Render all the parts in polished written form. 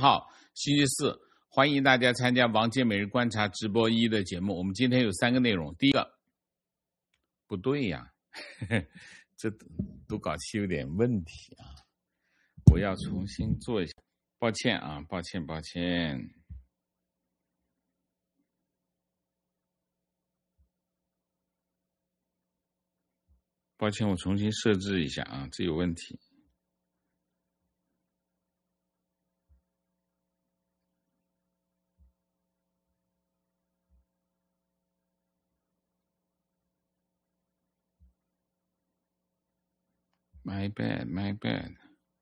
号星期四，欢迎大家参加王健每日观察直播1的节目。我们今天有3个内容。第一个，不对呀，这读稿器有点问题啊，我要重新做一下，抱歉啊，抱歉。抱歉，我重新设置一下啊，这有问题。My bad。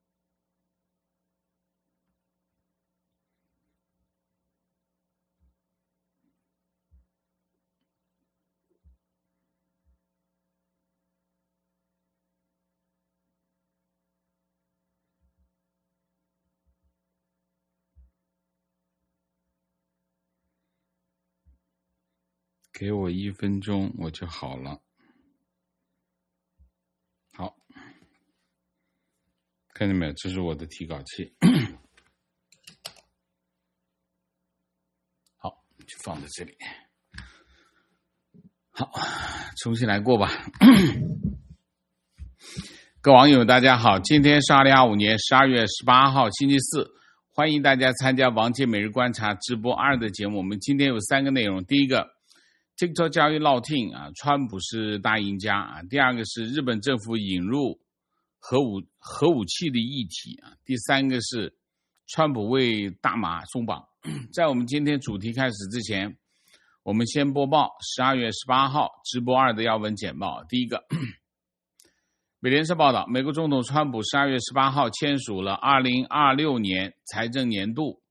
给我1分钟我就好了。好，看见没有？这是我的提稿器。好，就放在这里。好，重新来过吧。各位网友大家好，今天是2025年12月18号星期四，欢迎大家参加王健每日观察直播2的节目。我们今天有3个内容。第一个， TikTok 交易闹听啊，川普是大赢家啊。第二个是日本政府引入核武器的议题啊。第三个是川普为大麻松绑。在我们今天主题开始之前，我们先播报12月18号直播2的要闻简报。第一个，美联社报道，美国总统川普12月18号签署了2026财政年度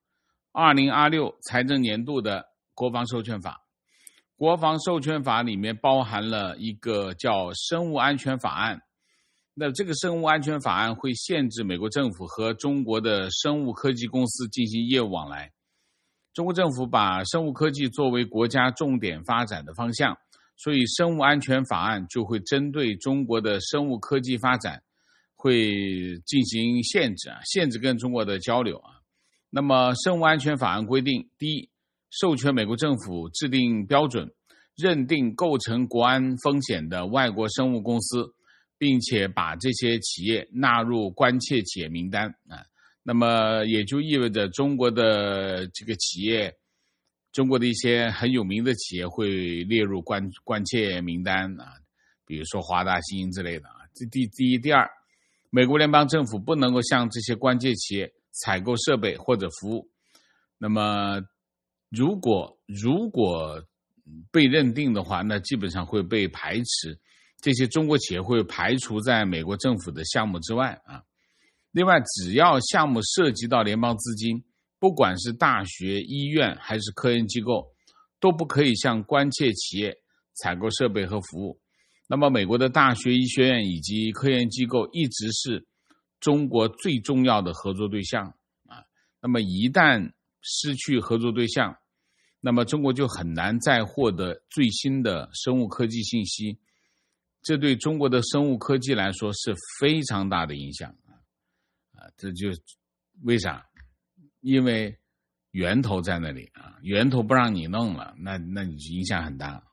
的国防授权法。国防授权法里面包含了一个叫生物安全法案，那这个生物安全法案会限制美国政府和中国的生物科技公司进行业务往来。中国政府把生物科技作为国家重点发展的方向，所以生物安全法案就会针对中国的生物科技发展会进行限制跟中国的交流啊。那么生物安全法案规定，第一，授权美国政府制定标准，认定构成国安风险的外国生物公司，并且把这些企业纳入关切企业名单啊。那么也就意味着中国的这个企业，中国的一些很有名的企业会列入关切名单啊，比如说华大基因之类的啊。第一，第二，美国联邦政府不能够向这些关键企业采购设备或者服务。那么如果被认定的话，那基本上会被排斥，这些中国企业会排除在美国政府的项目之外啊。另外，只要项目涉及到联邦资金，不管是大学、医院还是科研机构，都不可以向关切企业采购设备和服务。那么美国的大学、医学院以及科研机构一直是中国最重要的合作对象啊。那么一旦失去合作对象，那么中国就很难再获得最新的生物科技信息，这对中国的生物科技来说是非常大的影响啊！这就为啥？因为源头在那里啊，源头不让你弄了，那你影响很大。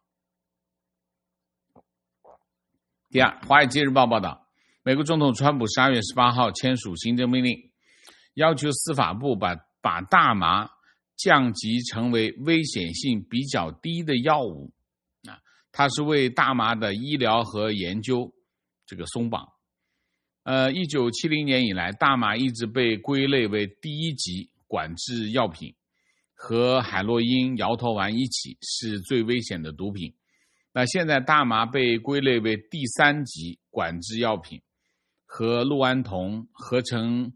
第二，《华尔街日报》报道，美国总统川普12月18号签署行政命令，要求司法部把大麻降级成为危险性比较低的药物啊，它是为大麻的医疗和研究这个松绑。1970年以来，大麻一直被归类为第1级管制药品，和海洛因、摇头丸一起是最危险的毒品。那现在大麻被归类为第3级管制药品，和氯胺酮、合成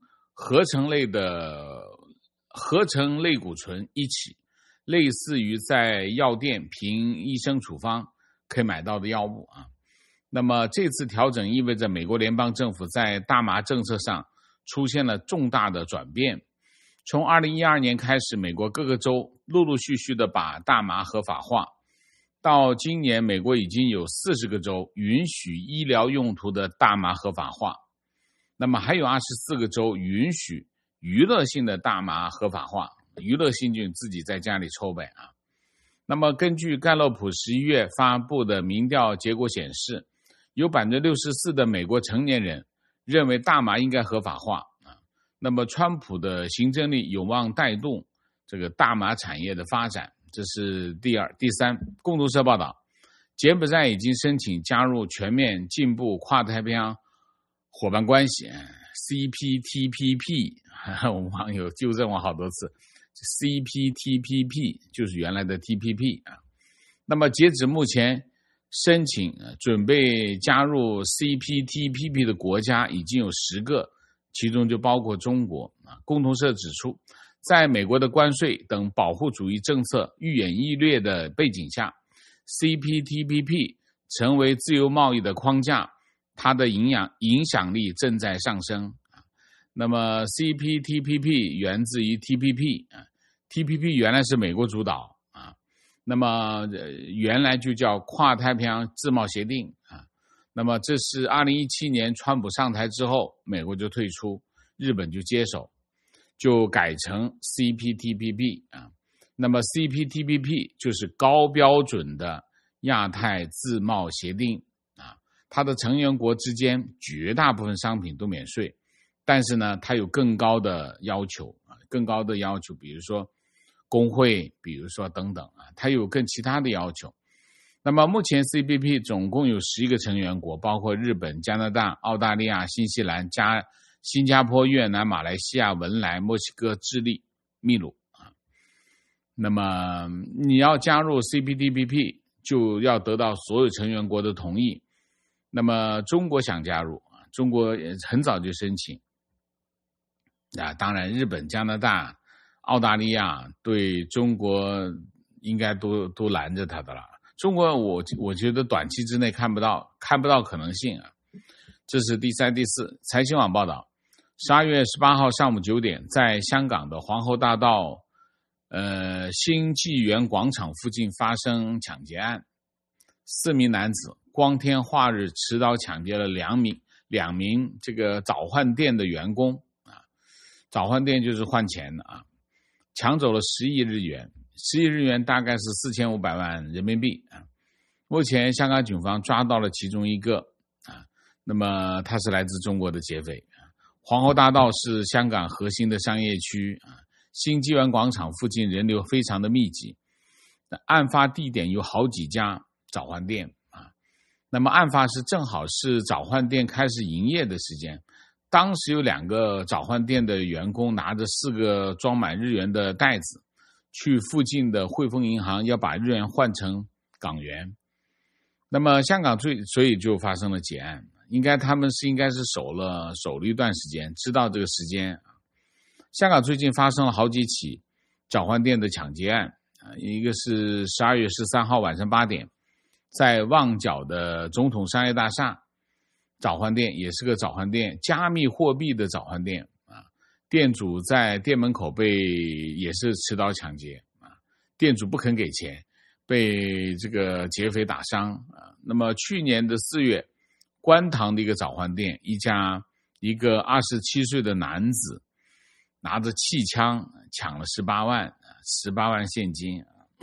类固醇一起，类似于在药店凭医生处方可以买到的药物啊。那么这次调整意味着美国联邦政府在大麻政策上出现了重大的转变。从2012年开始，美国各个州陆陆续续的把大麻合法化，到今年美国已经有40个州允许医疗用途的大麻合法化，那么还有24个州允许娱乐性的大麻合法化，娱乐性就自己在家里抽呗啊。那么根据盖洛普11月发布的民调结果显示，有 64% 的美国成年人认为大麻应该合法化啊。那么川普的行政力有望带动这个大麻产业的发展，这是第二。第三，共同社报道，柬埔寨已经申请加入全面进步跨太平洋伙伴关系 CPTPP， 我们网友纠正我好多次， CPTPP 就是原来的 TPP 啊。那么截止目前，申请准备加入 CPTPP 的国家已经有10个，其中就包括中国啊。共同社指出，在美国的关税等保护主义政策愈演愈烈的背景下， CPTPP 成为自由贸易的框架，它的影响力正在上升。那么 CPTPP 源自于 TPP，TPP 原来是美国主导啊，那么原来就叫跨太平洋自贸协定啊。那么这是2017年川普上台之后，美国就退出，日本就接手，就改成 CPTPP 啊。那么 CPTPP 就是高标准的亚太自贸协定啊，它的成员国之间绝大部分商品都免税，但是呢，它有更高的要求啊，更高的要求，比如说工会，比如说等等啊，它有更其他的要求。那么目前 CPP 总共有11个成员国，包括日本、加拿大、澳大利亚、新西兰、新加坡、越南、马来西亚、文莱、墨西哥、智利、秘鲁啊。那么你要加入 CPTPP 就要得到所有成员国的同意。那么中国想加入，中国很早就申请啊。当然日本、加拿大、澳大利亚对中国应该都拦着他的了。中国我觉得短期之内看不到可能性啊。这是第三、第四。财新网报道，12月18号上午9点，在香港的皇后大道新纪元广场附近发生抢劫案，4名男子光天化日持刀抢劫了两名这个早换店的员工啊，早换店就是换钱的啊，抢走了10亿日元，10亿日元大概是4500万人民币啊。目前香港警方抓到了其中一个啊，那么他是来自中国的劫匪啊。皇后大道是香港核心的商业区啊，新纪元广场附近人流非常的密集，案发地点有好几家早换店啊。那么案发是正好是早换店开始营业的时间，当时有2个早换店的员工拿着4个装满日元的袋子，去附近的汇丰银行要把日元换成港元。那么香港所以就发生了劫案，他们应该是守了一段时间，知道这个时间。香港最近发生了好几起早换店的抢劫案，一个是12月13号晚上8点，在旺角的总统商业大厦早换店，也是个早换店，加密货币的早换店啊，店主在店门口也是持刀抢劫啊，店主不肯给钱，被这个劫匪打伤啊。那么去年的4月，观塘的一个早换店，一个27岁的男子拿着气枪抢了18万现金。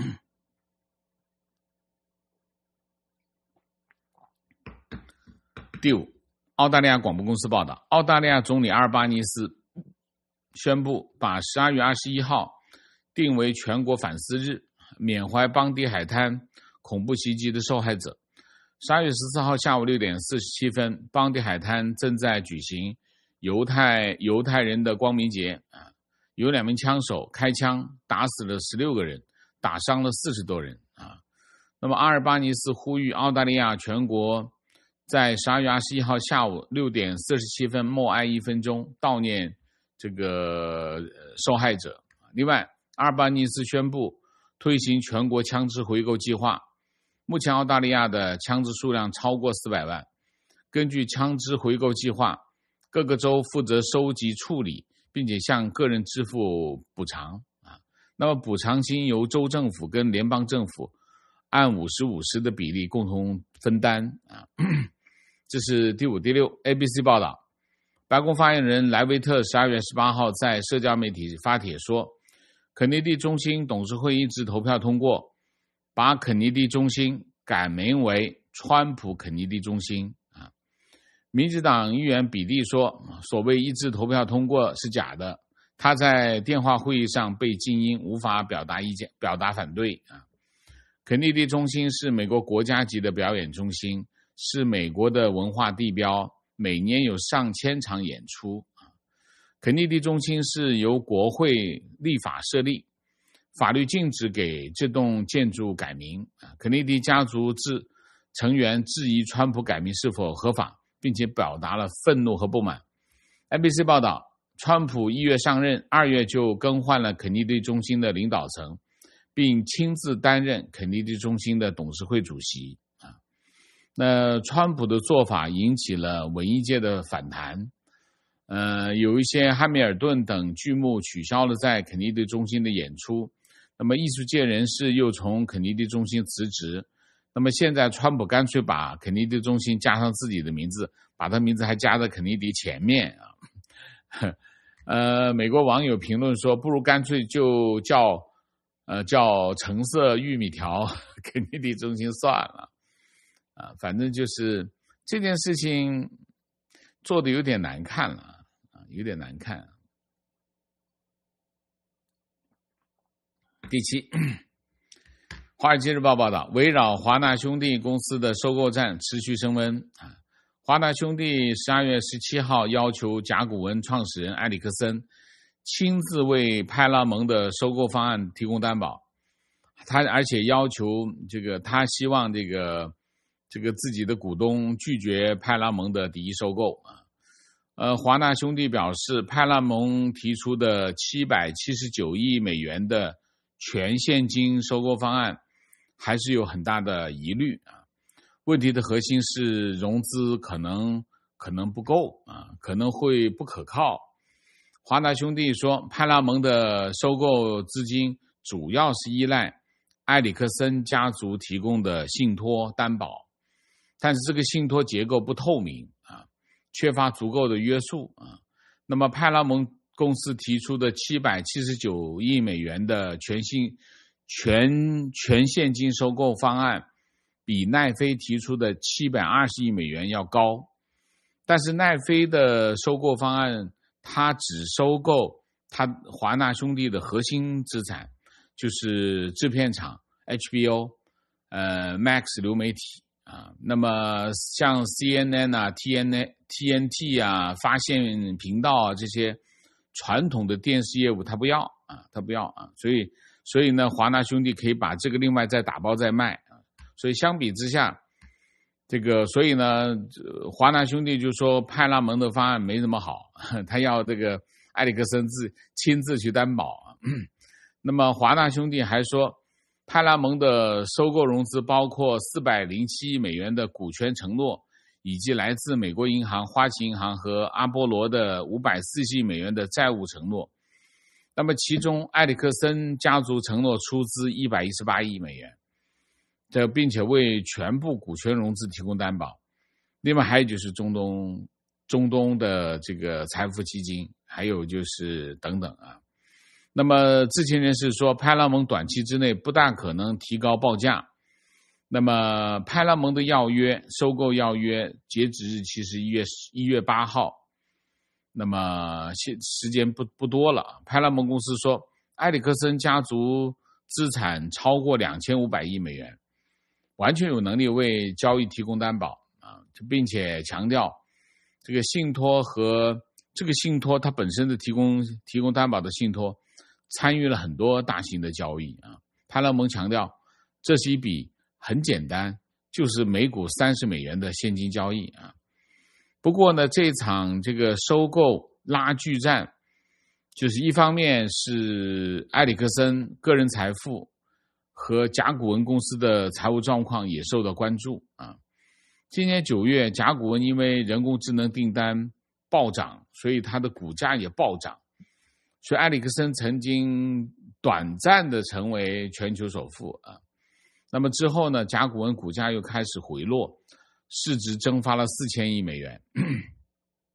第五，澳大利亚广播公司报道，澳大利亚总理阿尔巴尼斯宣布把12月21号定为全国反思日，缅怀邦迪海滩恐怖袭击的受害者。12月14号下午6点47分，邦迪海滩正在举行犹太人的光明节啊，有2名枪手开枪打死了16个人，打伤了40多人啊。那么阿尔巴尼斯呼吁澳大利亚全国在12月21号下午6点47分默哀1分钟，悼念这个受害者。另外，阿尔巴尼斯宣布推行全国枪支回购计划。目前澳大利亚的枪支数量超过400万。根据枪支回购计划，各个州负责收集处理，并且向个人支付补偿啊。那么补偿金由州政府跟联邦政府按50-50的比例共同分担啊。这是第五、第六。ABC 报道， 白宫发言人莱维特12月18号在社交媒体发帖说，肯尼迪中心董事会一致投票通过，把肯尼迪中心改名为川普肯尼迪中心。民主党议员比利说，所谓一致投票通过是假的，他在电话会议上被静音，无法表达意见，表达反对。肯尼迪中心是美国国家级的表演中心，是美国的文化地标，每年有上千场演出。肯尼迪中心是由国会立法设立，法律禁止给这栋建筑改名。肯尼迪家族成员质疑川普改名是否合法，并且表达了愤怒和不满。NBC 报道，川普1月上任，2月就更换了肯尼迪中心的领导层，并亲自担任肯尼迪中心的董事会主席。那川普的做法引起了文艺界的反弹。有一些汉密尔顿等剧目取消了在肯尼迪中心的演出，那么艺术界人士又从肯尼迪中心辞职。那么现在川普干脆把肯尼迪中心加上自己的名字，把他名字还加在肯尼迪前面。美国网友评论说，不如干脆就叫橙色玉米条肯尼迪中心算了。反正就是这件事情做的有点难看了，有点难看。第7，华尔街日报报道，围绕华纳兄弟公司的收购战持续升温。华纳兄弟12月17号要求甲骨文创始人埃里克森亲自为派拉蒙的收购方案提供担保，而且要求他希望这个自己的股东拒绝派拉蒙的第一收购。华纳兄弟表示，派拉蒙提出的779亿美元的全现金收购方案还是有很大的疑虑。问题的核心是融资可能不够，可能会不可靠。华纳兄弟说，派拉蒙的收购资金主要是依赖埃里克森家族提供的信托担保，但是这个信托结构不透明，缺乏足够的约束。那么派拉蒙公司提出的779亿美元的全现金收购方案比奈飞提出的720亿美元要高，但是奈飞的收购方案它只收购它华纳兄弟的核心资产，就是制片厂 HBO、Max 流媒体。那么像 CNN 啊、TNT 啊、发现频道啊这些传统的电视业务他不要。所以呢，华纳兄弟可以把这个另外再打包再卖。所以相比之下，所以呢，华纳兄弟就说派拉蒙的方案没什么好，他要这个埃里克森亲自去担保。那么华纳兄弟还说，派拉蒙的收购融资包括407亿美元的股权承诺，以及来自美国银行、花旗银行和阿波罗的540亿美元的债务承诺。那么其中埃里克森家族承诺出资118亿美元，并且为全部股权融资提供担保。另外还有就是中东的这个财富基金，还有就是等等。那么知情人士说，派拉蒙短期之内不大可能提高报价。那么派拉蒙的收购要约截止日期是1月8号，那么时间不多了。派拉蒙公司说，埃里克森家族资产超过2500亿美元，完全有能力为交易提供担保，并且强调这个信托它本身的提供担保的信托参与了很多大型的交易。派拉蒙强调，这是一笔很简单，就是每股30美元的现金交易。不过呢，这场这个收购拉锯战，就是一方面是埃里克森个人财富和甲骨文公司的财务状况也受到关注。今年9月，甲骨文因为人工智能订单暴涨，所以它的股价也暴涨。所以埃里克森曾经短暂的成为全球首富。那么之后呢，甲骨文股价又开始回落，市值蒸发了4000亿美元。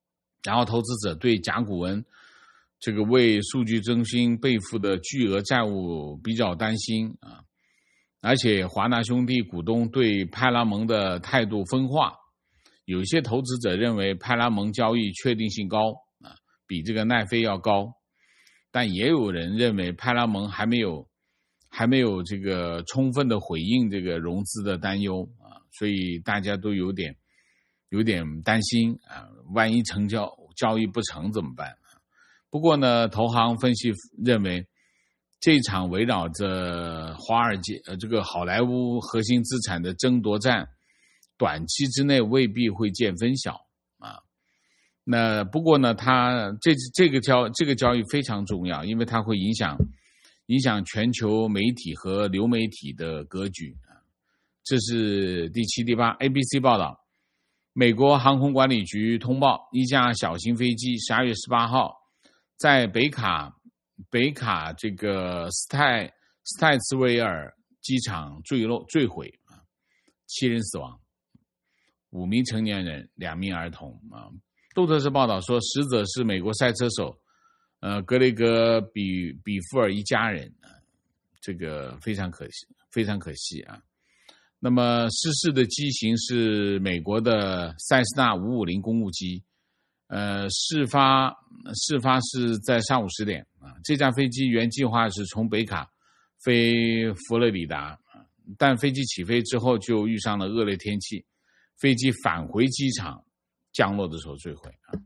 然后投资者对甲骨文这个为数据中心背负的巨额债务比较担心啊，而且华纳兄弟股东对派拉蒙的态度分化，有些投资者认为派拉蒙交易确定性高啊，比这个奈飞要高，但也有人认为派拉蒙还没有这个充分的回应这个融资的担忧啊，所以大家都有点担心啊，万一交易不成怎么办？不过呢，投行分析认为，这场围绕着华尔街这个好莱坞核心资产的争夺战，短期之内未必会见分晓啊。那不过呢，它这个交易非常重要，因为它会影响全球媒体和流媒体的格局啊。这是第7、第8 ABC 报道，美国航空管理局通报，一架小型飞机12月18号在北卡这个斯泰茨维尔机场坠毁啊，7人死亡，5名成年人，2名儿童啊。路透社报道说，死者是美国赛车手格雷格比夫尔一家人啊，这个非常可惜啊。那么失事的机型是美国的塞斯纳550公务机，事发是在上午10点啊。这架飞机原计划是从北卡飞佛罗里达，但飞机起飞之后就遇上了恶劣天气，飞机返回机场降落的时候坠毁啊。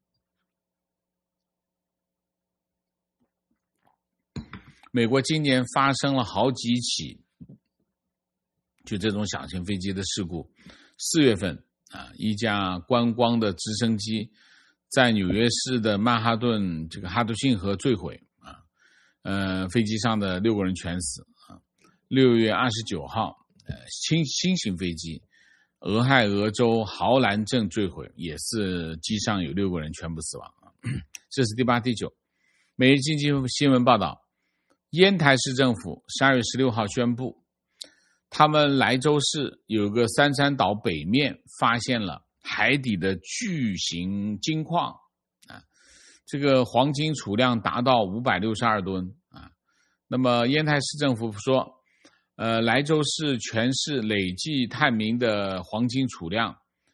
美国今年发生了好几起就这种小型飞机的事故。4月份啊，一架观光的直升机在纽约市的曼哈顿这个哈德逊河坠毁啊，飞机上的6个人全死啊。6月29号，新型飞机俄亥俄州豪兰镇坠毁，也是机上有6个人全部死亡啊。这是第8、第9。每日经济新闻报道，烟台市政府12月16号宣布，他们莱州市有个三山岛北面发现了海底的巨型金矿啊，这个黄金储量达到562吨啊。那么烟台市政府说，莱州市全市累计探明的黄金储量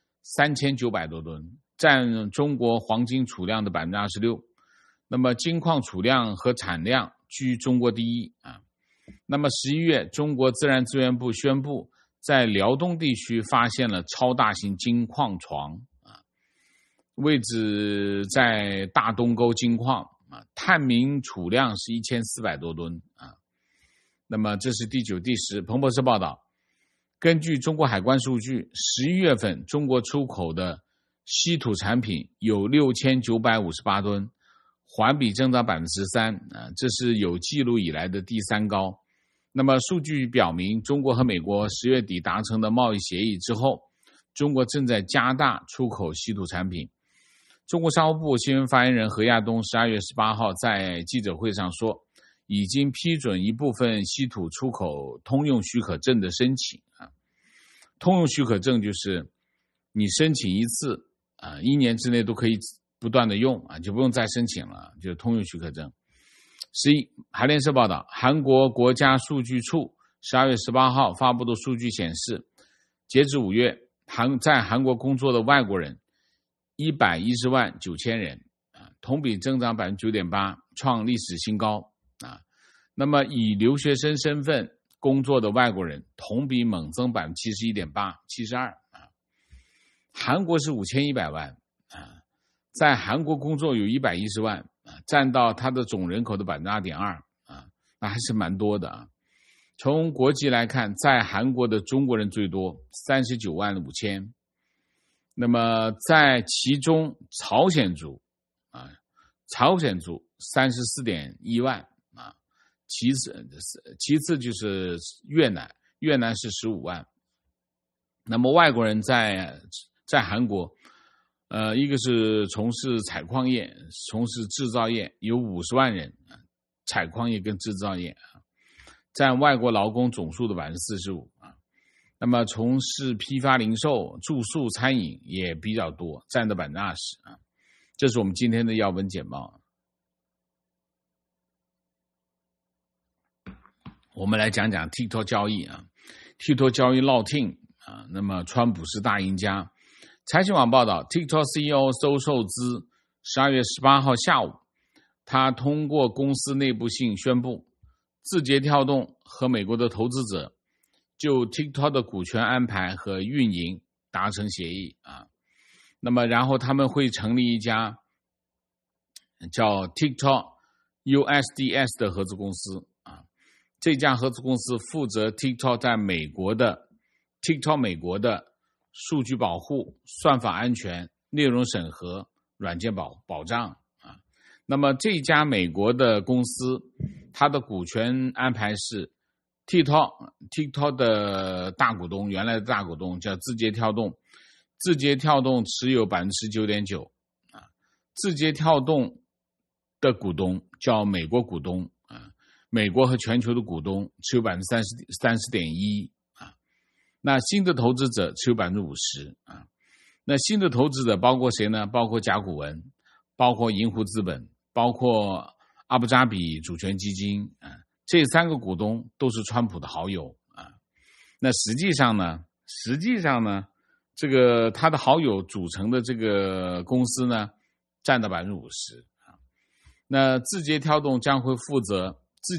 3900多吨，占中国黄金储量的 26%。那么金矿储量和产量居中国第一啊。那么11月，中国自然资源部宣布，在辽东地区发现了超大型金矿床啊，位置在大东沟金矿啊，探明储量是1400多吨啊。那么这是第9、第10。彭博社报道，根据中国海关数据，11月份中国出口的稀土产品有6958吨，环比增长 13% 啊，这是有记录以来的第3高。那么数据表明，中国和美国10月底达成的贸易协议之后，中国正在加大出口稀土产品。中国商务部新闻发言人何亚东12月18号在记者会上说，已经批准一部分稀土出口通用许可证的申请啊。通用许可证就是你申请一次啊，1年之内都可以不断的用啊，就不用再申请了，就是通用许可证。11，韩联社报道，韩国国家数据处12月18号发布的数据显示，截至5月，在韩国工作的外国人110万9千人啊，同比增长 9.8%， 创历史新高啊。那么以留学生身份工作的外国人同比猛增 71.8%、72%啊。韩国是5100万啊，在韩国工作有110万啊，占到它的总人口的 2.2% 啊，那还是蛮多的啊。从国籍来看，在韩国的中国人最多39万5千，那么在其中朝鲜族啊34.1万啊，其次就是越南是15万。那么外国人在韩国一个是从事采矿业，从事制造业，有50万人，采矿业跟制造业占外国劳工总数的 45% 啊。那么从事批发零售、住宿、餐饮也比较多，占的 20% 啊。 这是我们今天的要闻简报。我们来讲讲 TikTok 交易啊 ，TikTok 交易闹听啊，那么川普是大赢家。财新网报道 ，TikTok CEO 周受资12月18号下午，他通过公司内部信宣布，字节跳动和美国的投资者就 TikTok 的股权安排和运营达成协议啊。那么然后他们会成立一家叫 TikTok USDS 的合资公司啊。这家合资公司负责 TikTok 在美国的 TikTok 美国的数据保护、算法安全、内容审核、软件保障啊。那么这家美国的公司，它的股权安排是 TikTok 的大股东，原来的大股东叫字节跳动，字节跳动持有 19.9%啊。字节跳动的股东叫美国股东啊。美国和全球的股东持有 30.1% 啊，那新的投资者持有 50% 啊，那新的投资者包括谁呢？包括甲骨文，包括银湖资本，包括阿布扎比主权基金啊，这3个股东都是川普的好友啊。那实际上呢，这个他的好友组成的这个公司呢，占到 50% 啊。那字节跳动将会负责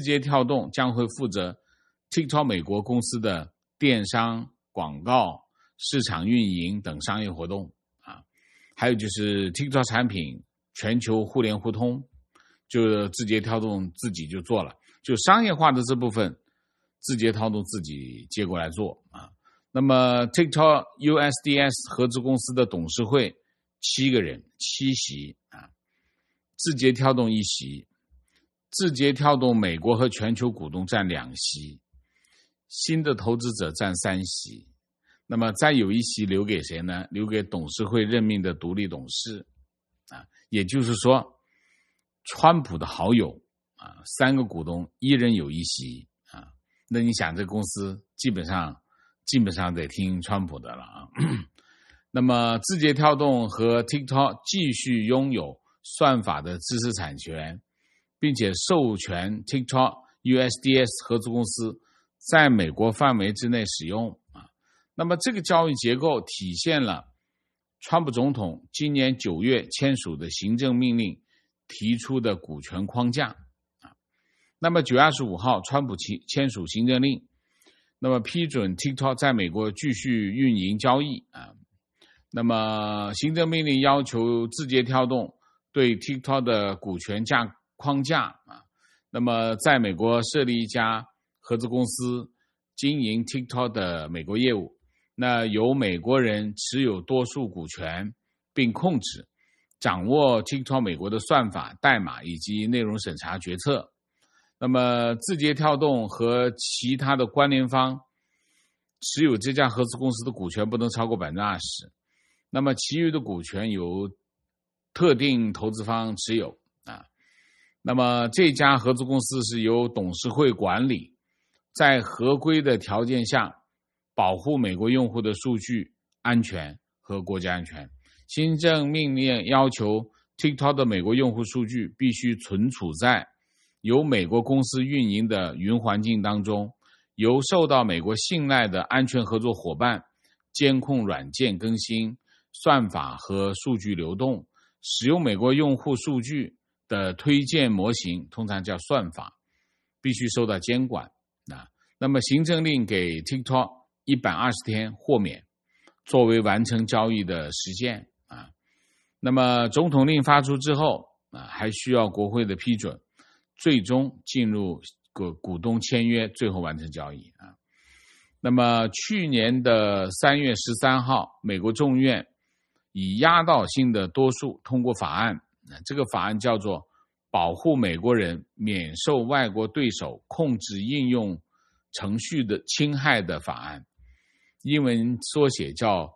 TikTok 美国公司的电商、广告、市场运营等商业活动啊，还有就是 TikTok 产品全球互联互通，就字节跳动自己就做了，就商业化的这部分，字节跳动自己接过来做啊。那么 TikTok USDS 合资公司的董事会7个人，7席啊，字节跳动1席。字节跳动美国和全球股东占2席，新的投资者占3席，那么再有1席留给谁呢？留给董事会任命的独立董事啊，也就是说，川普的好友啊，3个股东1人有1席啊，那你想这公司基本上得听川普的了啊。那么字节跳动和 TikTok 继续拥有算法的知识产权，并且授权 TikTok USDS 合资公司在美国范围之内使用啊。那么这个交易结构体现了川普总统今年9月签署的行政命令提出的股权框架啊。那么9月25号，川普签署行政令，那么批准 TikTok 在美国继续运营交易啊。那么行政命令要求字节跳动对 TikTok 的股权框架啊，那么在美国设立一家合资公司经营 TikTok 的美国业务，那由美国人持有多数股权并控制掌握 TikTok 美国的算法、代码以及内容审查决策。那么字节跳动和其他的关联方持有这家合资公司的股权不能超过 20%， 那么其余的股权由特定投资方持有啊。那么这家合资公司是由董事会管理，在合规的条件下保护美国用户的数据安全和国家安全。行政命令要求 TikTok 的美国用户数据必须存储在由美国公司运营的云环境当中，由受到美国信赖的安全合作伙伴监控软件更新、算法和数据流动，使用美国用户数据的推荐模型，通常叫算法，必须受到监管啊。那么行政令给 TikTok 120天豁免，作为完成交易的时限啊。那么总统令发出之后啊，还需要国会的批准，最终进入股东签约，最后完成交易啊。那么去年的3月13号，美国众院以压倒性的多数通过法案，这个法案叫做《保护美国人免受外国对手控制应用程序的侵害的法案》，英文缩写叫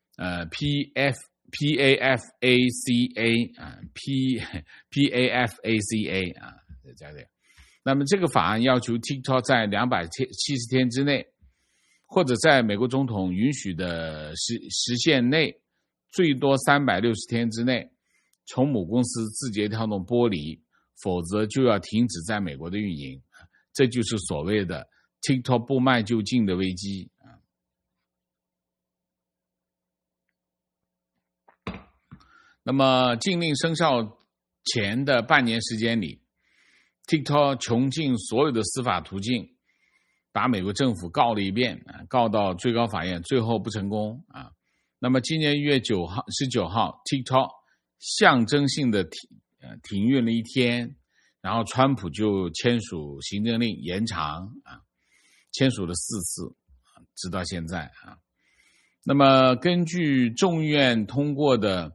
PAFACA 啊 PAFACA 啊，这样。那么这个法案要求 TikTok 在270天之内，或者在美国总统允许的时限内，最多360天之内， 从母公司字节跳动剥离，否则就要停止在美国的运营。这就是所谓的 TikTok 不卖就禁的危机。那么禁令生效前的半年时间里， TikTok 穷尽所有的司法途径，把美国政府告了一遍，告到最高法院，最后不成功。那么今年1月19号 TikTok 象征性的停运了一天，然后川普就签署行政令延长，签署了4次，直到现在。那么根据众议院通过的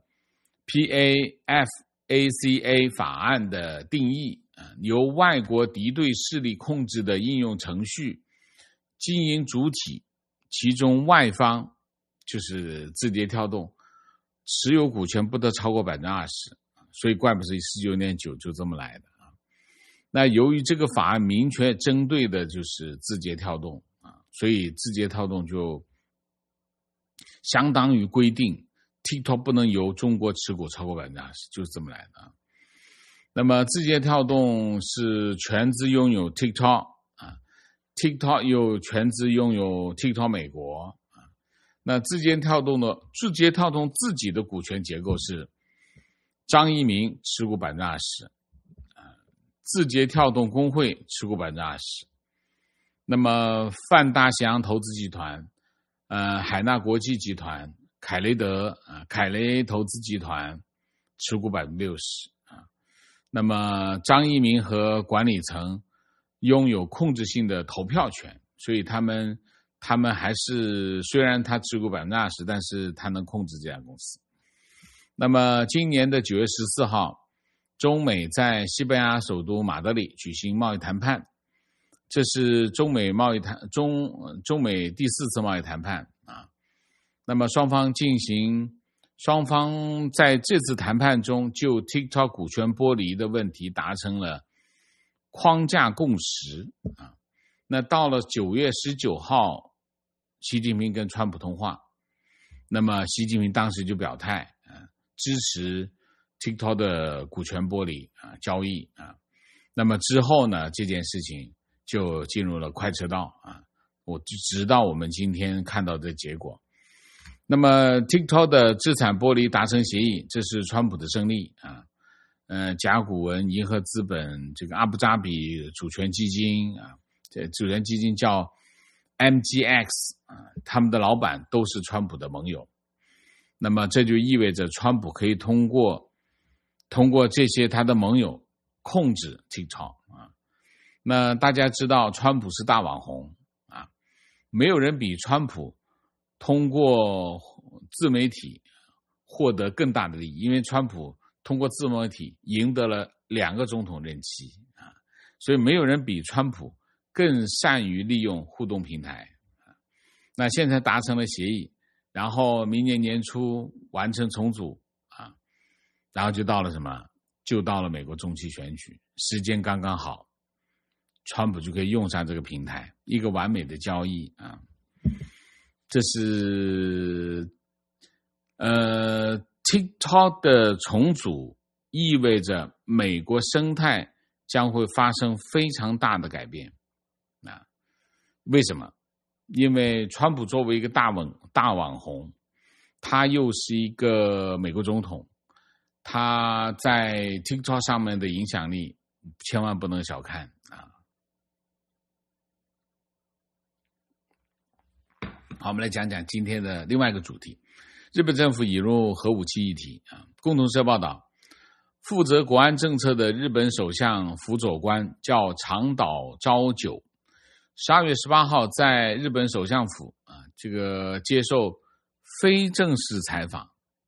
PAFACA 法案的定义，由外国敌对势力控制的应用程序经营主体，其中外方就是字节跳动持有股权不得超过 20%， 所以怪不是19年9就这么来的。那由于这个法案明确针对的就是字节跳动，所以字节跳动就相当于规定 TikTok 不能由中国持股超过 20%， 就是这么来的。那么字节跳动是全资拥有 TikTok，TikTok 又全资拥有 TikTok 美国。那字节跳动自己的股权结构是张一鸣持股 20%， 字节跳动工会持股 20%， 那么泛大西洋投资集团、海纳国际集团、凯雷投资集团持股 60%。那么张一鸣和管理层拥有控制性的投票权，所以他们还是虽然他持股 20%， 但是他能控制这家公司。那么今年的9月14号，中美在西班牙首都马德里举行贸易谈判，这是中美第4次贸易谈判。那么双方在这次谈判中就 TikTok 股权剥离的问题达成了框架共识。那到了9月19号，习近平跟川普通话，那么习近平当时就表态，支持 TikTok 的股权剥离交易。那么之后呢，这件事情就进入了快车道，直到我们今天看到的结果。那么 TikTok 的资产剥离达成协议，这是川普的胜利。甲骨文、银河资本、这个阿布扎比主权基金，这主权基金叫 MGX， 他们的老板都是川普的盟友。那么这就意味着川普可以通过这些他的盟友控制 TikTok。那大家知道川普是大网红，没有人比川普通过自媒体获得更大的利益，因为川普通过自媒体赢得了2个总统任期，所以没有人比川普更善于利用互动平台。那现在达成了协议，然后明年年初完成重组，然后就到了什么？就到了美国中期选举，时间刚刚好，川普就可以用上这个平台，一个完美的交易。这是TikTok 的重组意味着美国生态将会发生非常大的改变。为什么？因为川普作为一个大网红，他又是一个美国总统，他在 TikTok 上面的影响力千万不能小看。好，我们来讲讲今天的另外一个主题，日本政府引入核武器议题。共同社报道，负责国安政策的日本首相辅佐官叫长岛昭久，12月18号在日本首相府这个接受非正式采访，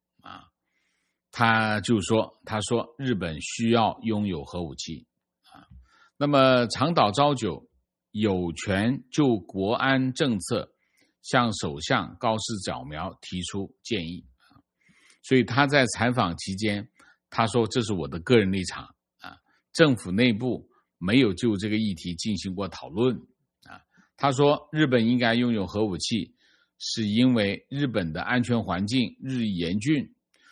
他说日本需要拥有核武器。那么长岛昭久有权就国安政策向首相高市早苗提出建议，所以他在采访期间他说，这是我的个人立场，政府内部没有就这个议题进行过讨论。他说日本应该拥有核武器是因为日本的安全环境日益严峻，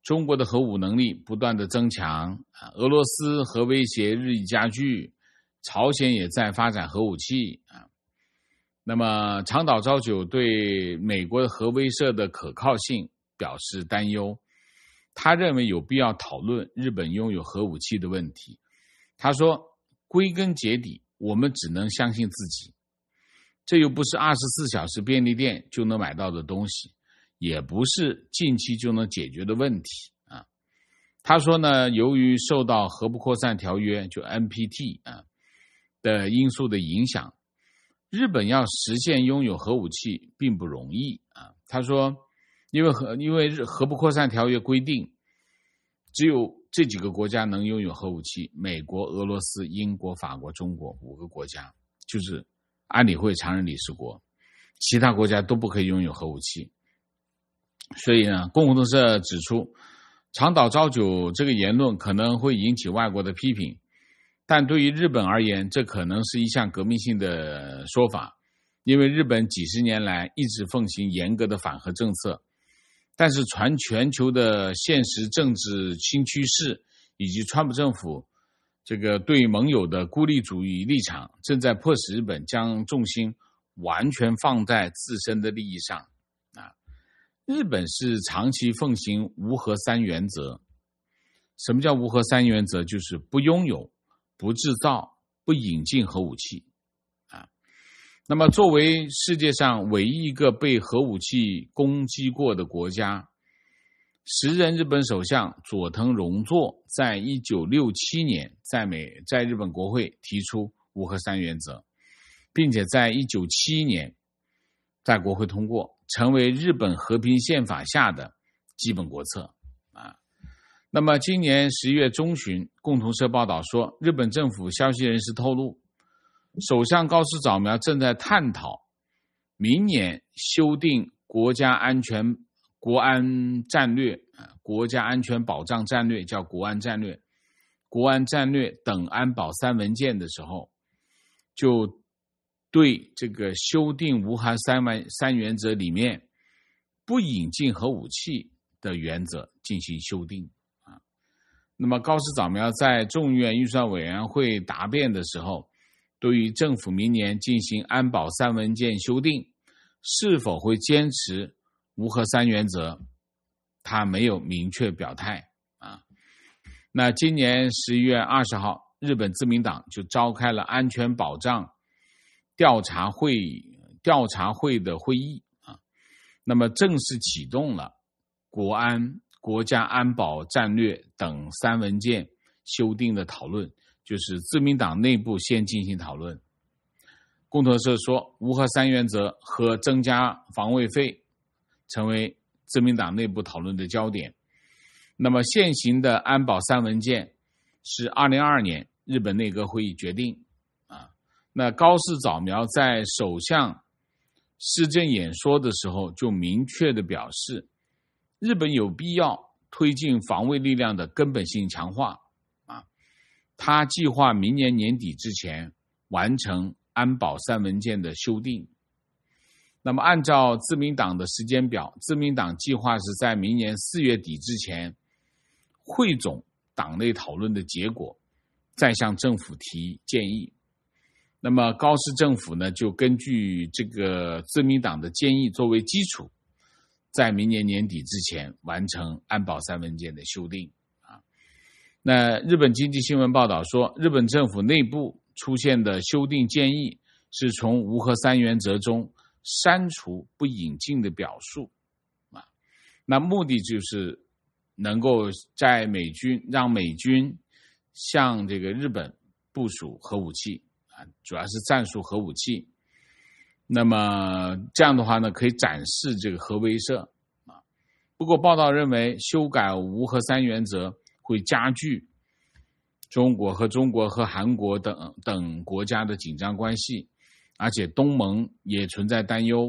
中国的核武能力不断的增强，俄罗斯核威胁日益加剧，朝鲜也在发展核武器那么长岛昭久对美国的核威慑的可靠性表示担忧，他认为有必要讨论日本拥有核武器的问题。他说，归根结底我们只能相信自己，这又不是24小时便利店就能买到的东西，也不是近期就能解决的问题他说呢，由于受到核不扩散条约就 NPT 的因素的影响，日本要实现拥有核武器并不容易他说，因为核不扩散条约规定，只有这几个国家能拥有核武器，美国、俄罗斯、英国、法国、中国5个国家，就是安理会常任理事国，其他国家都不可以拥有核武器。所以呢，共同社指出，长岛昭久这个言论可能会引起外国的批评，但对于日本而言，这可能是一项革命性的说法，因为日本几十年来一直奉行严格的反核政策，但是全球的现实政治新趋势以及川普政府这个对盟友的孤立主义立场，正在迫使日本将重心完全放在自身的利益上日本是长期奉行无核三原则。什么叫无核三原则？就是不拥有、不制造、不引进核武器那么作为世界上唯一一个被核武器攻击过的国家，时任日本首相佐藤荣作在1967年在日本国会提出无核三原则，并且在1971年在国会通过，成为日本和平宪法下的基本国策那么今年11月中旬，共同社报道说，日本政府消息人士透露，首相高市早苗正在探讨明年修订国安战略、国家安全保障战略，叫国安战略等安保3文件的时候，就对这个修订无核三原则里面不引进核武器的原则进行修订那么高市早苗在众议院预算委员会答辩的时候，对于政府明年进行安保3文件修订是否会坚持无核三原则，他没有明确表态那今年11月20号，日本自民党就召开了安全保障调查会的会议那么正式启动了国家安保战略等3文件修订的讨论，就是自民党内部先进行讨论。共同社说，无核三原则和增加防卫费成为自民党内部讨论的焦点。那么现行的安保3文件是2022年日本内阁会议决定那高市早苗在首相施政演说的时候就明确地表示，日本有必要推进防卫力量的根本性强化他计划明年年底之前完成安保3文件的修订。那么按照自民党的时间表，自民党计划是在明年4月底之前汇总党内讨论的结果，再向政府提建议。那么高市政府呢，就根据这个自民党的建议作为基础，在明年年底之前完成安保3文件的修订那日本经济新闻报道说，日本政府内部出现的修订建议是从无核三原则中删除不引进的表述那目的就是能够让美军向这个日本部署核武器主要是战术核武器。那么这样的话呢，可以展示这个核威慑不过报道认为，修改无核三原则会加剧中国和韩国等国家的紧张关系，而且东盟也存在担忧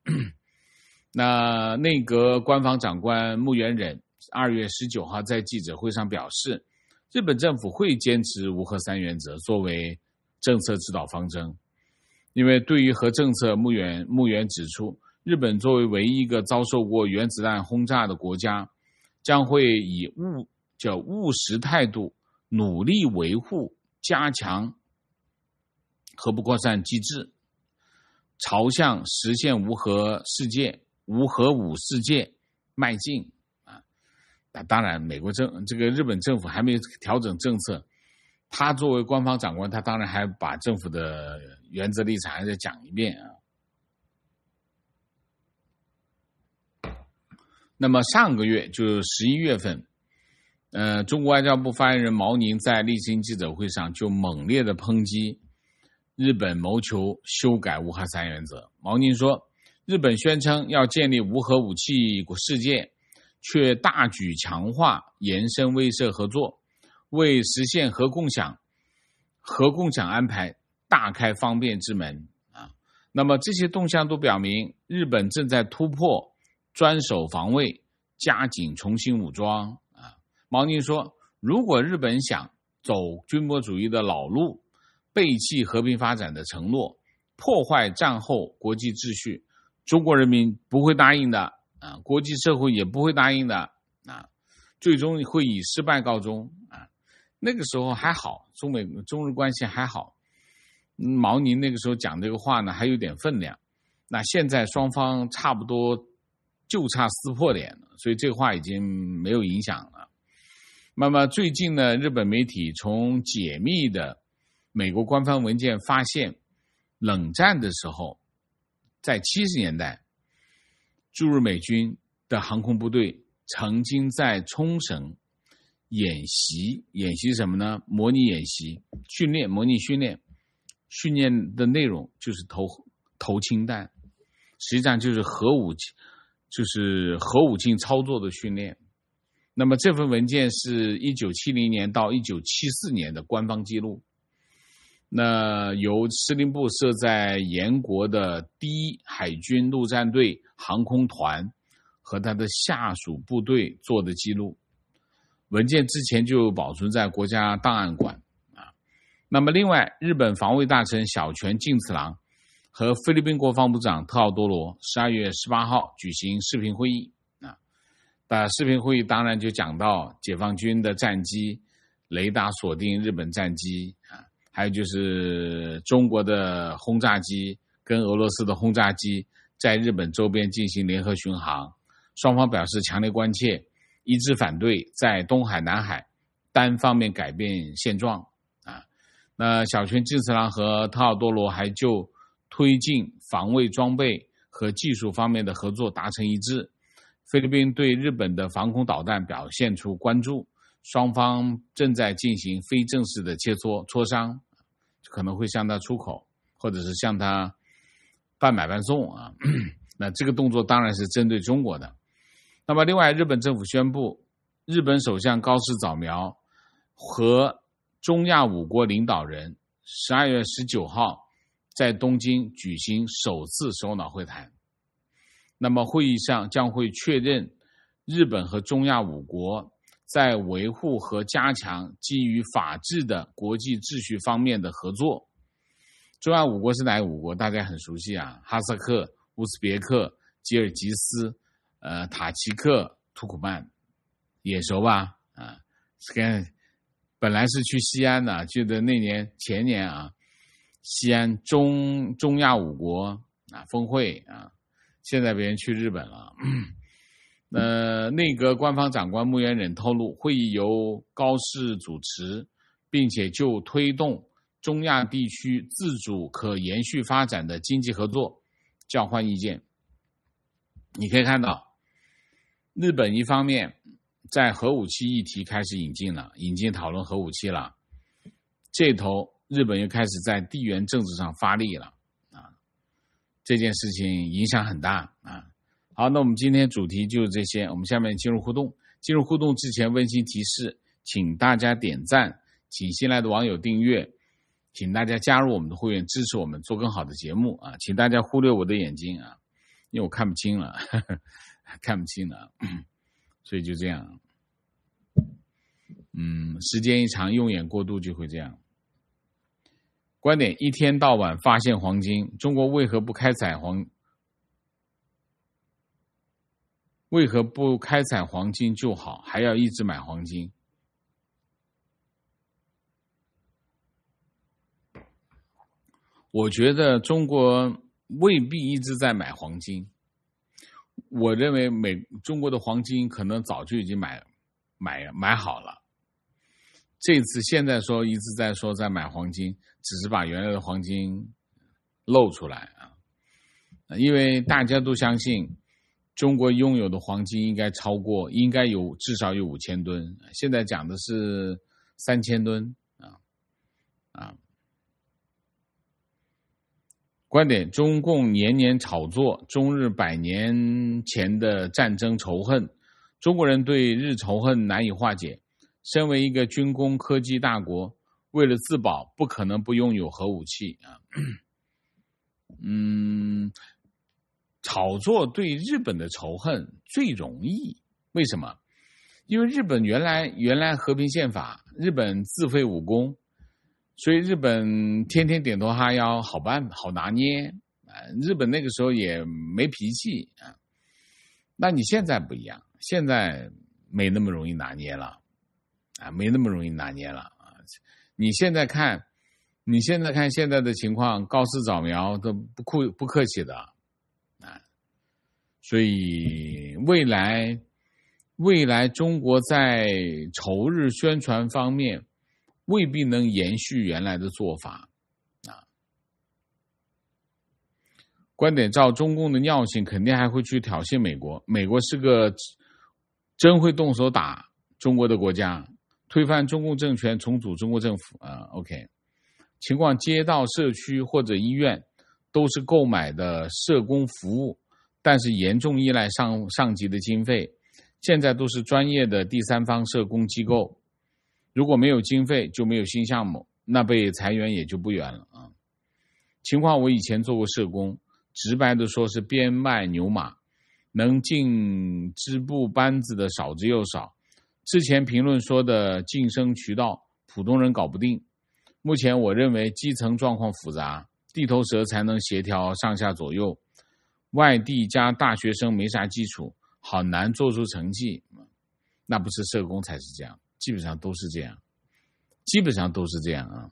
那内阁官房长官木原忍2月19号在记者会上表示，日本政府会坚持无核三原则作为政策指导方针。因为对于核政策，木原指出，日本作为唯一一个遭受过原子弹轰炸的国家， 将会以务实态度努力维护加强核不扩散机制，朝向实现无核武世界迈进啊。当然这个日本政府还没有调整政策，他作为官方长官，他当然还把政府的原则立场还再讲一遍啊。那么上个月就是11月份，中国外交部发言人毛宁在例行记者会上就猛烈的抨击日本谋求修改无核三原则。毛宁说，日本宣称要建立无核武器世界，却大举强化延伸威慑合作，为实现核共享安排大开方便之门啊。那么这些动向都表明，日本正在突破专守防卫，加紧重新武装啊。毛宁说，如果日本想走军国主义的老路，背弃和平发展的承诺，破坏战后国际秩序，中国人民不会答应的啊，国际社会也不会答应的啊，最终会以失败告终啊。那个时候还好，中日关系还好，毛宁那个时候讲这个话呢还有点分量。那现在双方差不多就差撕破脸了，所以这个话已经没有影响了。那么最近呢，日本媒体从解密的美国官方文件发现，冷战的时候，在70年代，驻日美军的航空部队曾经在冲绳演习什么呢？模拟演习模拟训练的内容就是投氢弹，实际上就是核武器操作的训练。那么这份文件是1970年到1974年的官方记录，那由司令部设在岩国的第一海军陆战队航空团和他的下属部队做的记录。文件之前就保存在国家档案馆啊。那么另外，日本防卫大臣小泉进次郎和菲律宾国防部长特奥多罗12月18号举行视频会议啊。视频会议当然就讲到解放军的战机雷达锁定日本战机啊，还有就是中国的轰炸机跟俄罗斯的轰炸机在日本周边进行联合巡航，双方表示强烈关切，一致反对在东海、南海单方面改变现状啊。那小泉进次郎和特奥多罗还就推进防卫装备和技术方面的合作达成一致。菲律宾对日本的防空导弹表现出关注，双方正在进行非正式的磋商，可能会向他出口，或者是向他半买半送啊。那这个动作当然是针对中国的。那么另外，日本政府宣布，日本首相高市早苗和中亚5国领导人12月19号在东京举行首次首脑会谈。那么会议上将会确认日本和中亚5国在维护和加强基于法治的国际秩序方面的合作。中亚5国是哪5国？大家很熟悉啊，哈萨克、乌兹别克、吉尔吉斯、塔吉克、土库曼，眼熟吧？啊，本来是去西安的，记得前年啊，西安中亚5国啊峰会啊。现在别人去日本了。内阁官方长官木原忍透露，会议由高市主持，并且就推动中亚地区自主可延续发展的经济合作交换意见。你可以看到，日本一方面在核武器议题开始引进讨论核武器了，这头日本又开始在地缘政治上发力了。这件事情影响很大啊。好，那我们今天主题就是这些，我们下面进入互动。进入互动之前，温馨提示，请大家点赞，请新来的网友订阅，请大家加入我们的会员，支持我们做更好的节目啊！请大家忽略我的眼睛啊，因为我看不清了，看不清了，所以就这样。时间一长，用眼过度就会这样。观点：一天到晚发现黄金，中国为何不开采为何不开采黄金就好，还要一直买黄金？我觉得中国未必一直在买黄金，我认为中国的黄金可能早就已经买好了。这次现在说一直在说在买黄金，只是把原来的黄金露出来啊，因为大家都相信中国拥有的黄金应该至少有5000吨，现在讲的是3000吨啊。观点：中共年年炒作中日100年前的战争仇恨，中国人对日仇恨难以化解。身为一个军工科技大国，为了自保，不可能不拥有核武器啊。炒作对日本的仇恨最容易，为什么？因为日本原来和平宪法，日本自废武功，所以日本天天点头哈腰，好拿捏日本那个时候也没脾气啊。那你现在不一样，现在没那么容易拿捏了啊，没那么容易拿捏了啊。你现在看现在的情况，高市早苗都不客气的啊。所以未来中国在仇日宣传方面未必能延续原来的做法啊。观点：照中共的尿性，肯定还会去挑衅美国。美国是个真会动手打中国的国家，推翻中共政权，重组中国政府啊。OK， 情况：街道、社区或者医院都是购买的社工服务，但是严重依赖上级的经费。现在都是专业的第三方社工机构，如果没有经费，就没有新项目，那被裁员也就不远了啊。情况：我以前做过社工，直白的说是边卖牛马，能进支部班子的少之又少。之前评论说的晋升渠道，普通人搞不定。目前我认为基层状况复杂，地头蛇才能协调上下左右，外地加大学生没啥基础，好难做出成绩。那不是社工才是这样，基本上都是这样啊。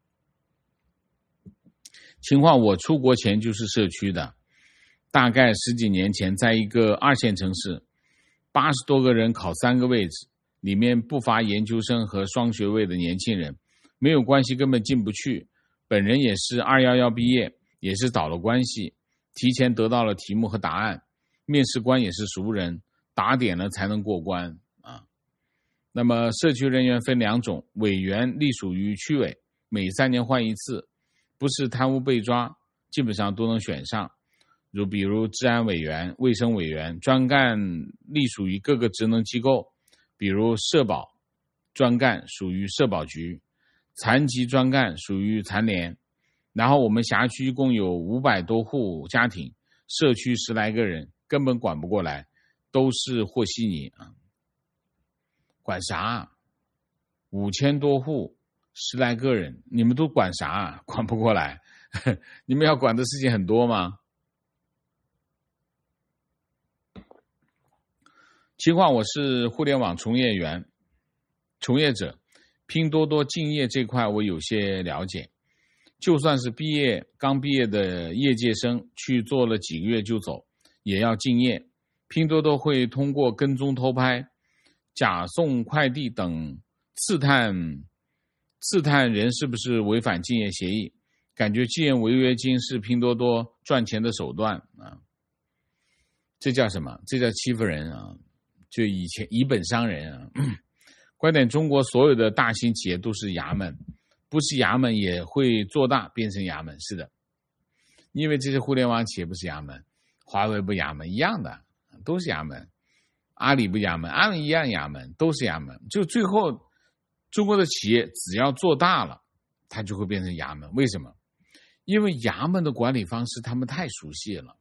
情况：我出国前就是社区的，大概10几年前，在一个2线城市，80多个人考3个位置，里面不乏研究生和双学位的年轻人，没有关系根本进不去。本人也是211毕业，也是找了关系，提前得到了题目和答案，面试官也是熟人，打点了才能过关啊。那么社区人员分2种，委员隶属于区委，每3年换一次，不是贪污被抓，基本上都能选上。比如治安委员、卫生委员，专干隶属于各个职能机构，比如社保专干属于社保局，残疾专干属于残联。然后我们辖区一共有500多户家庭，社区10来个人，根本管不过来，都是和稀泥啊！管啥？5000多户10来个人，你们都管啥？管不过来，你们要管的事情很多吗？情况：我是互联网从业者，拼多多竞业这块我有些了解。就算是刚毕业的业界生，去做了几个月就走，也要竞业。拼多多会通过跟踪偷拍、假送快递等刺探人是不是违反竞业协议。感觉竞业违约金是拼多多赚钱的手段啊！这叫什么？这叫欺负人啊！就以前以本伤人啊！观点：中国所有的大型企业都是衙门，不是衙门也会做大变成衙门。是的，因为这些互联网企业不是衙门，华为不衙门一样的，都是衙门。阿里不衙门，阿里一样衙门，都是衙门。就最后中国的企业只要做大了，它就会变成衙门。为什么？因为衙门的管理方式他们太熟悉了，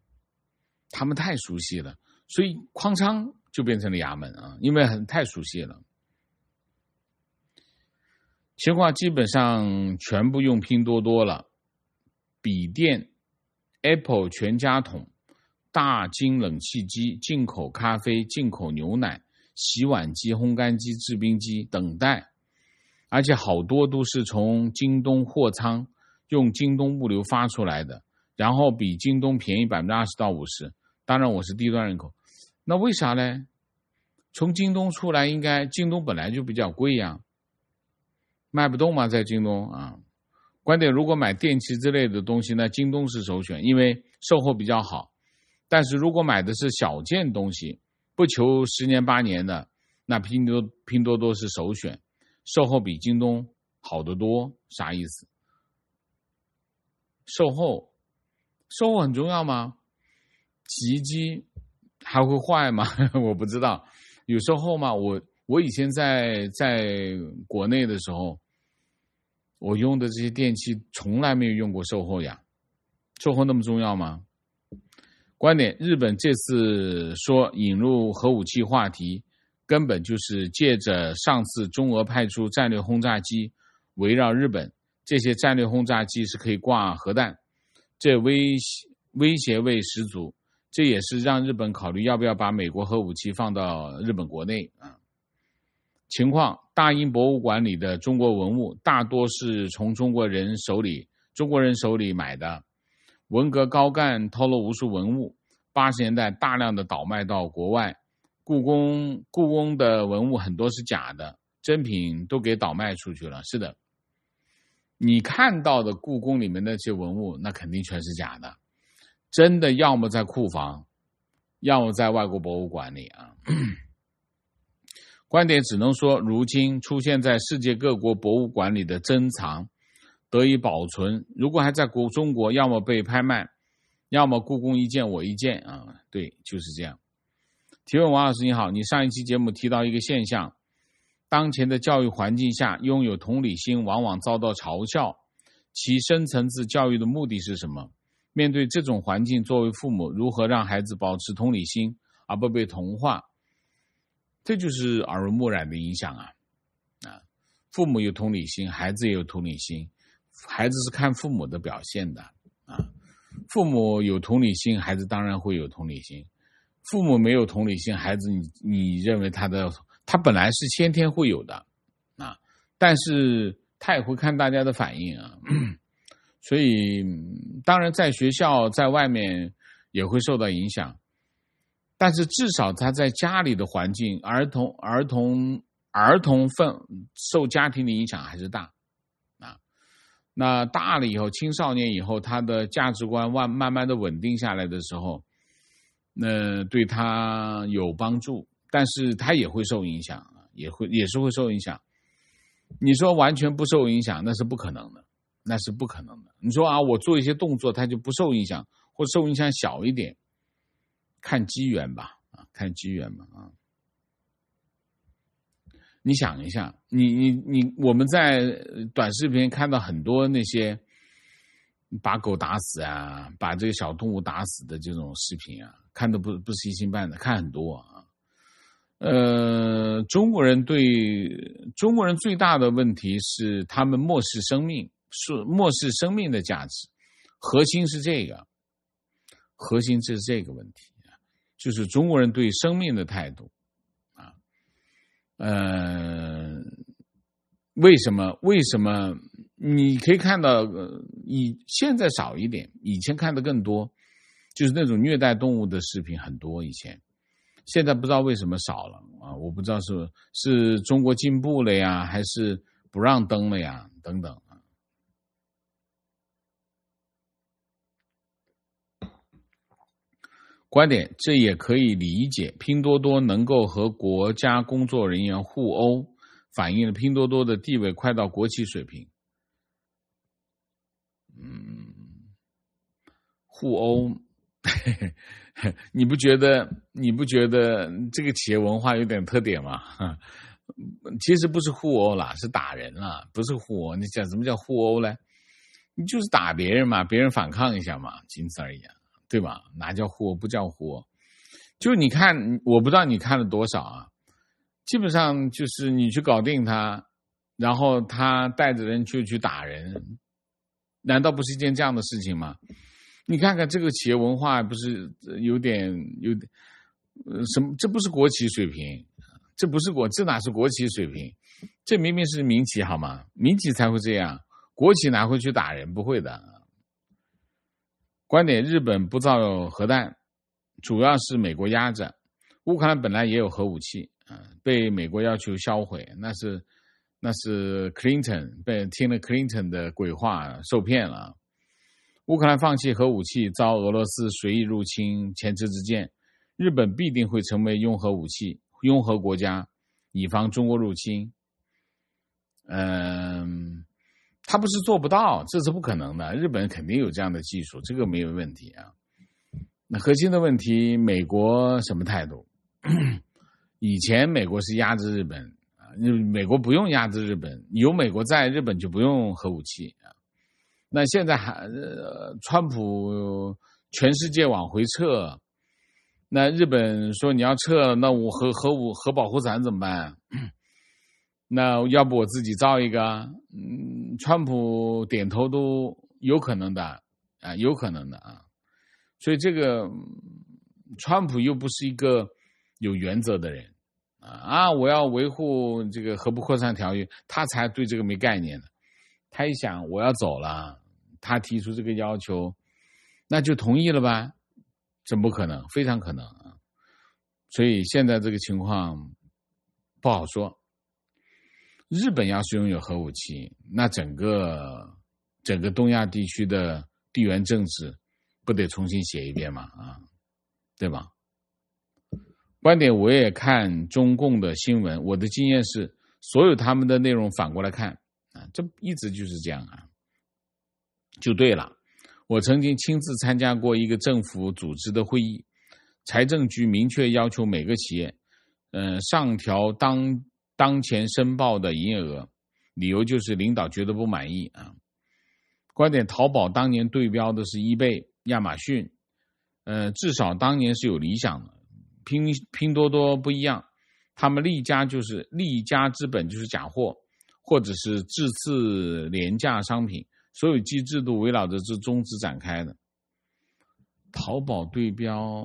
所以哐当就变成了衙门啊，因为太熟悉了。情况基本上全部用拼多多了，笔电 Apple 全家桶大金冷气机、进口咖啡、进口牛奶、洗碗机、烘干机、制冰机等待，而且好多都是从京东货仓用京东物流发出来的，然后比京东便宜20%到50%。当然我是低端人口，那为啥呢？从京东出来，应该京东本来就比较贵呀，卖不动嘛，在京东啊。观点，如果买电器之类的东西呢，京东是首选，因为售后比较好。但是如果买的是小件东西，不求10年8年的，那拼多多是首选，售后比京东好得多。啥意思？售后很重要吗？洗衣机还会坏吗？我不知道，有售后吗？我以前在国内的时候，我用的这些电器从来没有用过售后呀。售后那么重要吗？观点，日本这次说引入核武器话题，根本就是借着上次中俄派出战略轰炸机围绕日本，这些战略轰炸机是可以挂核弹，这威胁味十足。这也是让日本考虑要不要把美国核武器放到日本国内啊。情况，大英博物馆里的中国文物大多是从中国人手里买的，文革高干偷了无数文物，80年代大量的倒卖到国外，故宫的文物很多是假的，真品都给倒卖出去了。是的，你看到的故宫里面那些文物，那肯定全是假的，真的要么在库房，要么在外国博物馆里啊。观点只能说，如今出现在世界各国博物馆里的珍藏得以保存，如果还在中国，要么被拍卖，要么故宫一件我一件啊。对，就是这样。提问，王老师你好，你上一期节目提到一个现象，当前的教育环境下，拥有同理心往往遭到嘲笑，其深层次教育的目的是什么？面对这种环境，作为父母如何让孩子保持同理心而不被同化？这就是耳濡目染的影响啊！父母有同理心，孩子也有同理心，孩子是看父母的表现的啊。父母有同理心，孩子当然会有同理心；父母没有同理心，孩子你认为他本来是先天会有的啊，但是他也会看大家的反应啊。所以当然在学校在外面也会受到影响，但是至少他在家里的环境，儿童受家庭的影响还是大啊。那大了以后，青少年以后，他的价值观慢慢的稳定下来的时候，那对他有帮助，但是他也会受影响，也是会受影响。你说完全不受影响，那是不可能的。你说啊，我做一些动作，他就不受影响，或受影响小一点，看机缘吧，看机缘嘛啊。你想一下，我们在短视频看到很多那些把狗打死啊，把这个小动物打死的这种视频啊，看的不是一星半的，看很多啊。中国人最大的问题是他们漠视生命的价值，核心是这个问题，就是中国人对生命的态度啊。为什么你可以看到现在少一点，以前看的更多，就是那种虐待动物的视频很多，以前现在不知道为什么少了啊，我不知道是中国进步了呀，还是不让登了呀，等等啊。观点，这也可以理解，拼多多能够和国家工作人员互殴，反映了拼多多的地位快到国企水平。互殴你不觉得这个企业文化有点特点吗？其实不是互殴啦，是打人啦，不是互殴。你讲什么叫互殴呢？你就是打别人嘛，别人反抗一下嘛，仅此而已，对吧？哪叫互殴？不叫互殴。就你看，我不知道你看了多少啊，基本上就是你去搞定他，然后他带着人就去打人，难道不是一件这样的事情吗？ 你看看这个企业文化不是有点什么？这不是国企水平，这哪是国企水平？这明明是民企好吗？民企才会这样，国企哪会去打人？不会的。观点：日本不造核弹，主要是美国压着。乌克兰本来也有核武器，被美国要求销毁，那是 Clinton 被听了 Clinton 的鬼话受骗了。乌克兰放弃核武器，遭俄罗斯随意入侵，前车之鉴。日本必定会成为拥核武器、拥核国家，以防中国入侵。他不是做不到，这是不可能的。日本肯定有这样的技术，这个没有问题啊。那核心的问题，美国什么态度？以前美国是压制日本啊，美国不用压制日本，有美国在，日本就不用核武器啊。那现在川普全世界往回撤，那日本说你要撤，那我核保护伞怎么办？那要不我自己造一个？川普点头都有可能的啊，有可能的啊。所以这个川普又不是一个有原则的人啊，我要维护这个核不扩散条约，他才对这个没概念的。他一想我要走了，他提出这个要求，那就同意了吧？怎么可能？非常可能啊！所以现在这个情况不好说。日本要是拥有核武器，那整个东亚地区的地缘政治不得重新写一遍嘛？啊，对吧？观点我也看中共的新闻，我的经验是，所有他们的内容反过来看啊，这一直就是这样啊，就对了。我曾经亲自参加过一个政府组织的会议，财政局明确要求每个企业，上调当前申报的营业额，理由就是领导觉得不满意啊。观点：淘宝当年对标的是eBay、亚马逊，至少当年是有理想的。拼多多不一样，他们立家之本就是假货，或者是质次廉价商品，所有制度围绕着这宗旨展开的。淘宝对标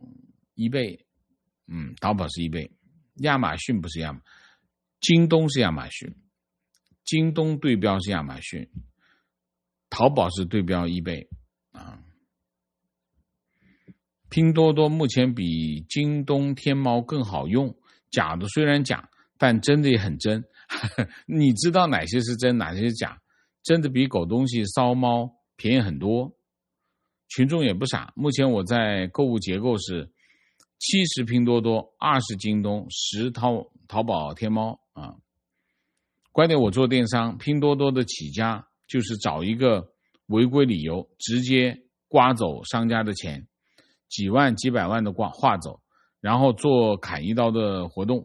eBay，淘宝是eBay，亚马逊不是亚马逊。京东是亚马逊，京东对标是亚马逊，淘宝是对标eBay啊。拼多多目前比京东、天猫更好用，假的虽然假，但真的也很真。你知道哪些是真，哪些是假？真的比狗东西、骚猫便宜很多。群众也不傻，目前我在购物结构是70拼多多，20京东，10淘宝天猫啊。观点：我做电商，拼多多的起家就是找一个违规理由，直接刮走商家的钱，几万几百万的划走，然后做砍一刀的活动，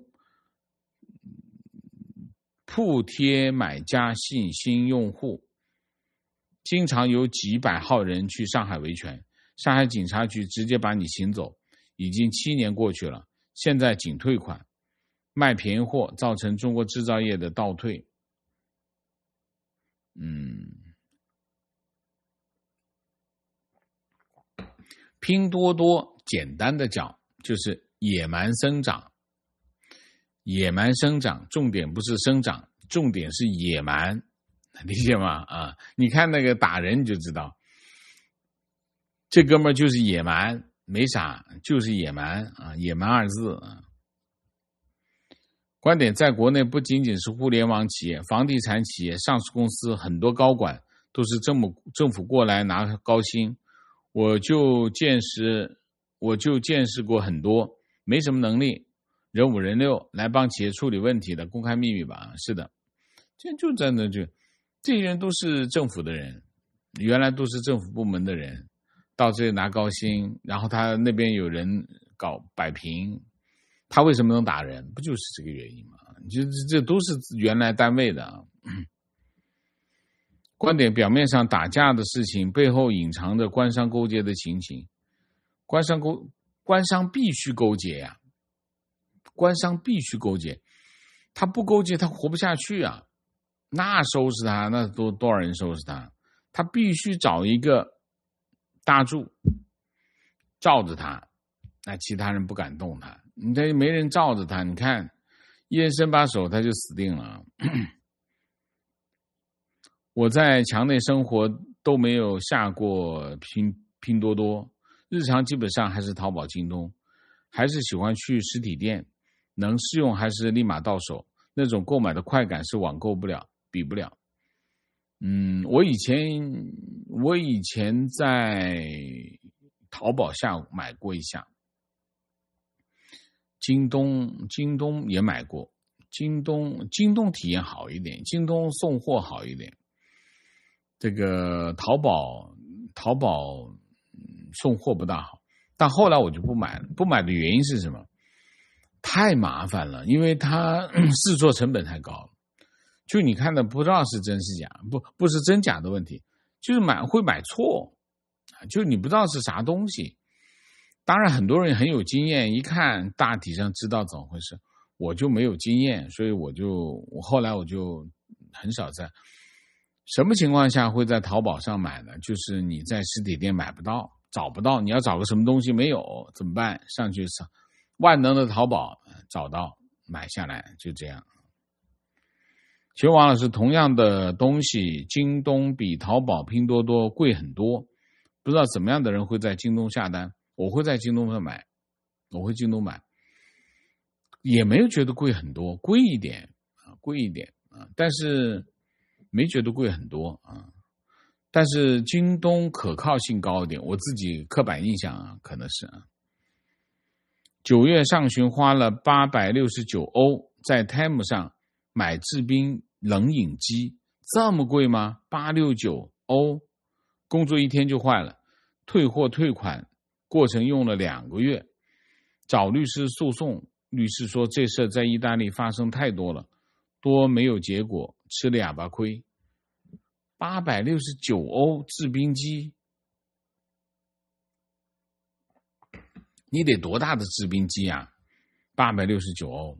铺贴买家信心用户，经常有几百号人去上海维权，上海警察局直接把你请走，已经7年过去了，现在仅退款，卖便宜货，造成中国制造业的倒退。拼多多简单的讲就是野蛮生长，野蛮生长，重点不是生长，重点是野蛮，理解吗？啊，你看那个打人你就知道，这哥们儿就是野蛮，没啥，就是野蛮啊，野蛮2字啊。观点：在国内不仅仅是互联网企业，房地产企业、上市公司很多高管都是政府过来拿高薪，我就见识过很多没什么能力、人五人六来帮企业处理问题的，公开秘密吧？是的，就真的这些人都是政府的人，原来都是政府部门的人，到这里拿高薪，然后他那边有人搞摆平。他为什么能打人？不就是这个原因吗？这都是原来单位的啊。观点：表面上打架的事情背后隐藏着官商勾结的情形，官商必须勾结呀，官商必须勾结，他不勾结他活不下去啊，那收拾他，那多少人收拾他？他必须找一个搭住，罩着他，那其他人不敢动他。你这没人罩着他，你看一人伸把手他就死定了。我在墙内生活都没有下过拼多多，日常基本上还是淘宝京东，还是喜欢去实体店，能试用还是立马到手，那种购买的快感是网购不了，比不了。我以前在淘宝下买过一下，京东也买过，京东体验好一点，京东送货好一点。这个淘宝送货不大好，但后来我就不买了。不买的原因是什么？太麻烦了，因为它试错成本太高了。就你看的不知道是真是假，不是真假的问题，就是会买错，就你不知道是啥东西。当然很多人很有经验，一看大体上知道怎么回事。我就没有经验，所以我后来我就很少在。什么情况下会在淘宝上买呢？就是你在实体店买不到，找不到，你要找个什么东西没有怎么办？上去万能的淘宝找到买下来，就这样。其实王老师，同样的东西，京东比淘宝、拼多多贵很多，不知道怎么样的人会在京东下单。我会在京东上买，也没有觉得贵很多，贵一点啊，但是没觉得贵很多啊。但是京东可靠性高一点，我自己刻板印象啊，可能是啊。9月上旬花了869欧在 Temu 上买制冰冷饮机，这么贵吗？869欧，工作1天就坏了，退货退款过程用了2个月，找律师诉讼，律师说这事在意大利发生太多了，多没有结果，吃了哑巴亏。869欧制冰机，你得多大的制冰机啊？869欧。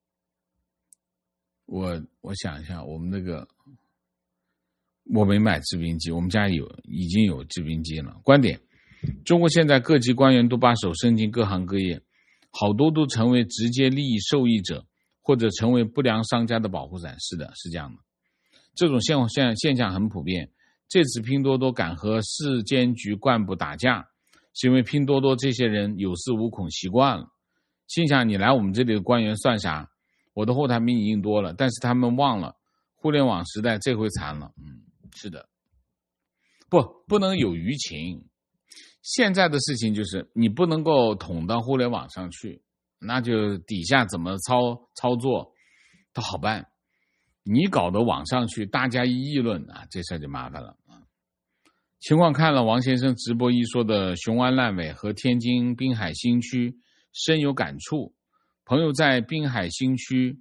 我想一下，我们我没买制冰机，我们家已经有制冰机了。观点：中国现在各级官员都把手伸进各行各业，好多都成为直接利益受益者，或者成为不良商家的保护伞。是的，是这样的。这种现象很普遍。这次拼多多敢和市监局干部打架，是因为拼多多这些人有恃无恐习惯了，心想你来我们这里的官员算啥？我的后台比你硬多了。但是他们忘了，互联网时代这回惨了。是的，不能有舆情。现在的事情就是你不能够捅到互联网上去，那就底下怎么操作都好办。你搞到网上去，大家一议论啊，这事就麻烦了。情况看了王先生直播一说的雄安烂尾和天津滨海新区，深有感触。朋友在滨海新区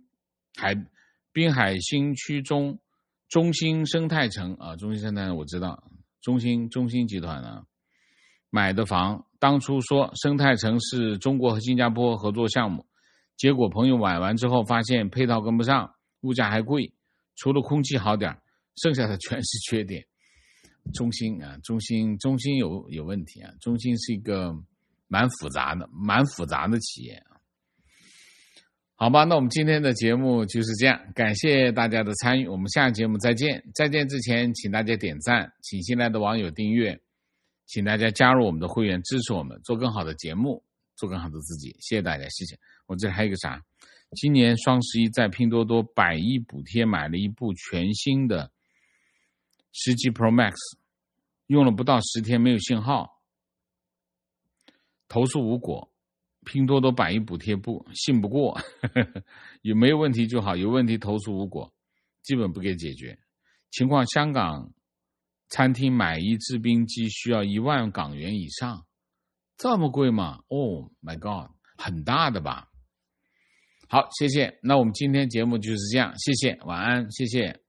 中中兴生态城啊，中兴生态城我知道，中兴集团啊买的房，当初说生态城是中国和新加坡合作项目，结果朋友买完之后发现配套跟不上，物价还贵，除了空气好点，剩下的全是缺点。中兴有问题啊，中兴是一个蛮复杂的企业。好吧，那我们今天的节目就是这样，感谢大家的参与，我们下期节目再见。再见之前请大家点赞，请新来的网友订阅，请大家加入我们的会员，支持我们做更好的节目，做更好的自己。谢谢大家，谢谢。我这里还有一个啥，今年双11在拼多多100亿补贴买了一部全新的17 Pro Max， 用了不到10天没有信号，投诉无果。拼多多100亿补贴信不过，有没有问题就好，有问题投诉无果，基本不给解决。情况香港餐厅买一制冰机需要1万港元以上，这么贵吗？ Oh my god， 很大的吧。好，谢谢。那我们今天节目就是这样，谢谢，晚安，谢谢。